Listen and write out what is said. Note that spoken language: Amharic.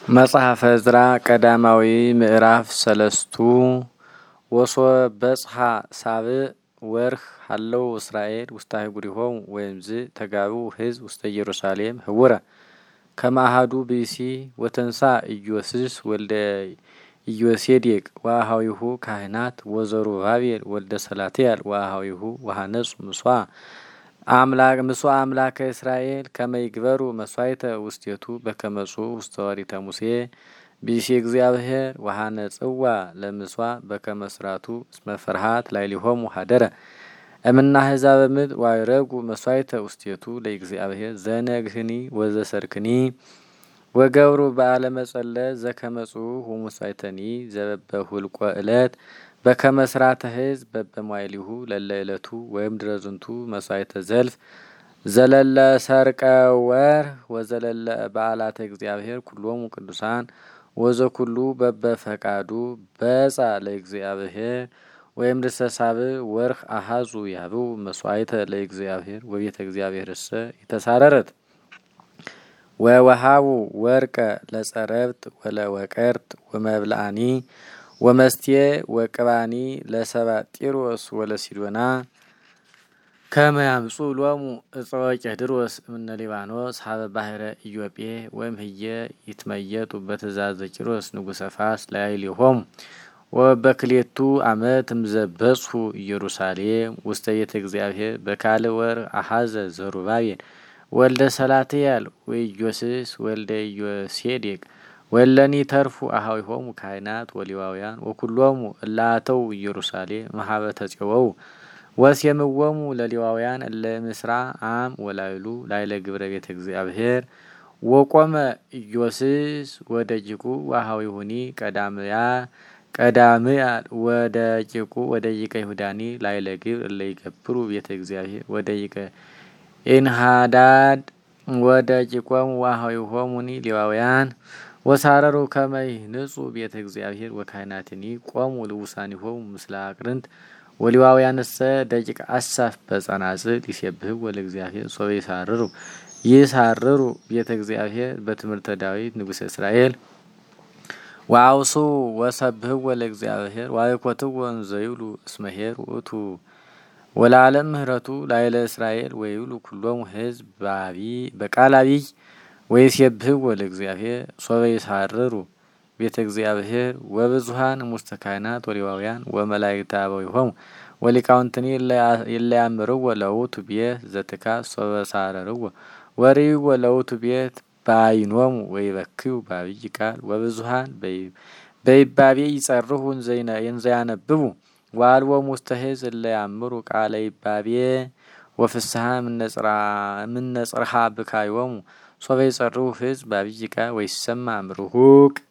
መጽሐፈ ዕዝራ ቀዳማዊ ምዕራፍ ሰለስቱ ወሶበጽሐ ሳብዕ ወርህ ሀለው እስራኤል ውስተ አህጉሪሆሙ ወእምዝ ተጋብኡ ሕዝብ ውስተ ኢየሩሳሌም ህውረ ከማሃዱ ብእሲ ወተንሳ ኢዮስስ ወልደ ኢዮሴዴቅ ወአኀዊሁ ካህናት ወዘሩባቤል ወልደ ሰላትያል ወአኀዊሁ ወሐነጹ ምስዋ አምላከ እስራኤል ከመይግበሩ መስዋዕተ ውስቴቱ በከመጹ ውስተ ኦሪተ ሙሴ ብእሲ እግዚአብሔር ወሐነጽዋ ለምስዋ በከመስራቱ እስመ ፍርሃት ላዕሌሆሙ ሀደረ እምነ አሕዛበ ምድር ዋይረጉ መስዋዕተ ውስቴቱ ለእግዚአብሔር ዘነግህኒ ወዘሰርክኒ ወገብሩ በዓለ መጸለት ዘከመጹ ወሙሳይተኒ ዘበበሁልቆ ዕለት በከመስራተ ሕዝብ በበሟይሊሁ ለለ ዕለቱ ወይም ድረዝንቱ መስዋዕተ ዘልፍ ዘለለ ሰርቀ ወር ወዘለለ በዓላተ እግዚአብሔር ኩሎሙ ቅዱሳን ወዘኩሉ በበፈቃዱ በጻ ለእግዚአብሔር ወይም ድሰሳብዕ ወርህ አሃዙ ያብው መስዋዕተ ለእግዚአብሔር ወቤተ እግዚአብሔር እሰ የተሳረረት ወወሃቡ ወርቀ ለጸረብት ወለወቀርት ወመብልአኒ ወመስቴ ወቅባኒ ለሰባ ጢሮስ ወለሲዶና ከመያምጹ ሎሙ እፀወ ቄድሮስ እምነ ሊባኖስ ሀበ ባህረ ኢዮጴ ወይም ህየ ይትመየጡ በትእዛዘ ቂሮስ ንጉሰ ፋስ ላዕሌሆሙ ወበክሌቱ ዓመት እምዘበጽሑ ኢየሩሳሌም ውስተ ቤተ እግዚአብሔር በካልእ ወር አሐዘ ዘሩባቤል ወልደ ሰላትያል ወኢዮስስ ወልደ ኢዮሴዴቅ ወለኒ ተርፉ አኀዊሆሙ ካህናት ወሌዋውያን ወኩሎሙ እለ አተው ኢየሩሳሌም መሀበ ተፄወው ወሴምዎሙ ለሌዋውያን እለ ምስራ አም ወላይሉ ላይለ ግብረ ቤተ እግዚአብሔር ወቆመ ኢዮስስ ወደቂቁ ወአኀዊሁኒ ቀዳምያል ወደቂቁ ወደቂቀ ይሁዳኒ ላይለ ግብር እለ ይገብሩ ቤተ እግዚአብሔር ወደቂቀ ኢንሃዳድ ወደቂቆሙ ወአኀዊሆሙኒ ሌዋውያን ወሳረሩ ከመ ይህንጹ ቤተ እግዚአብሔር ወካህናትኒ ቆሙ ልውሳኒሆሙ ምስለ አቅርንት ወሌዋውያንሰ ደቂቀ አሳፍ በጸናጽል ይሴብሕዎ ለእግዚአብሔር ሶበ ይሳርሩ ቤተ እግዚአብሔር በትምህርተ ዳዊት ንጉሠ እስራኤል ወአውሱ ወሰብሕዎ ለእግዚአብሔር ዋይኮትዎ እንዘ ይብሉ እስመ ኄር ውእቱ ወለዓለም ምህረቱ ላዕለ እስራኤል ወይብሉ ኩሎሙ ሕዝብ በቃል አቢይ ወይሴብሕዎ ለእግዚአብሔር ሶበ ይሳርሩ ቤተ እግዚአብሔር ወብዙኃን እሙስተ ካህናት ወሌዋውያን ወመላእክተ አበዊሆሙ ወሊቃውንትኒ እለ ያእምርዎ ለውእቱ ቤት ዘትካት ሶበ ሳረርዎ ወርእይዎ ለውእቱ ቤት በዓይኖሙ ወይበክዩ በአቢይ ቃል ወብዙኃን በይባቤ ይጸርሑ እንዘ ያነብቡ ወአልቦሙ ውስተ ሕዝብ እለ ያእምሩ ቃለ ይባቤ ወፍስሐ እምነ ጽርሐ ብካዮሙ ሶበ ይጸርሑ ሕዝብ በአቢይ ቃል ወይሰማ እምርሁቅ